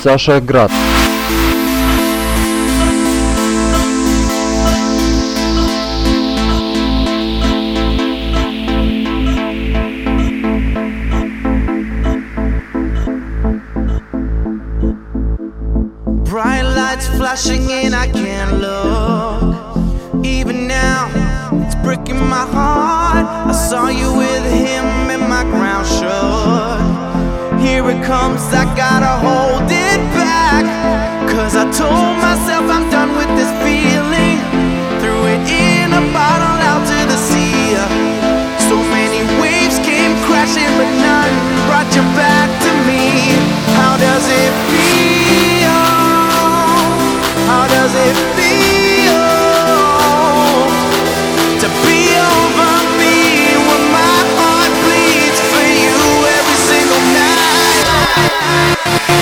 Саша Град. Bright lights flashing and I can't look. Even now, it's breaking my heart. I saw you with him and my ground shook. Here it comes, I gotta hold it back. Cause I told myself I'm done with this feeling. Threw it in a bottle out to the sea. So many waves came crashing, but none brought you back to me. How does it feel? How does it feel to be over me when my heart bleeds for you every single night?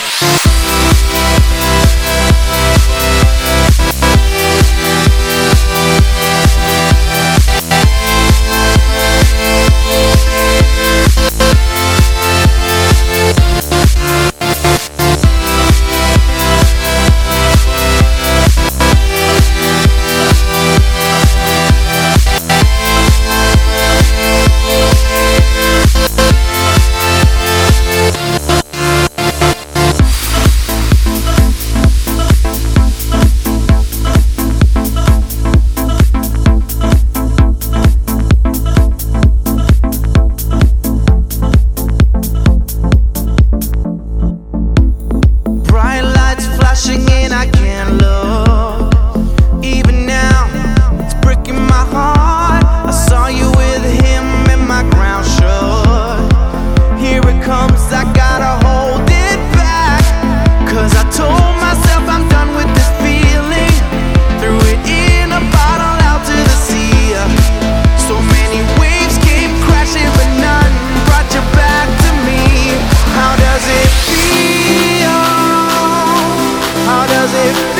And I can't look. Even now, it's breaking my heart. I saw you with him and my ground shook. Here it comes, I gotta hold it back. Cause I told myself I'm done with this feeling. Threw it in a bottle out to the sea. So many waves came crashing, but none brought you back to me. How does it feel? How does it feel?